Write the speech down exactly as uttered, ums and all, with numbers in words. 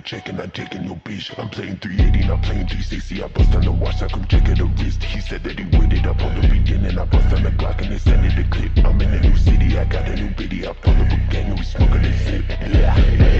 check and I'm taking your bitch. I'm playing three eighty, not playing three sixty. I bust on the watch, I come check at the wrist. He said that he waited up on the beginning. I bust on the Glock and they send it a clip. I'm in a new city, I got a new biddy. I pull up a gang and we smoking this shit. Yeah.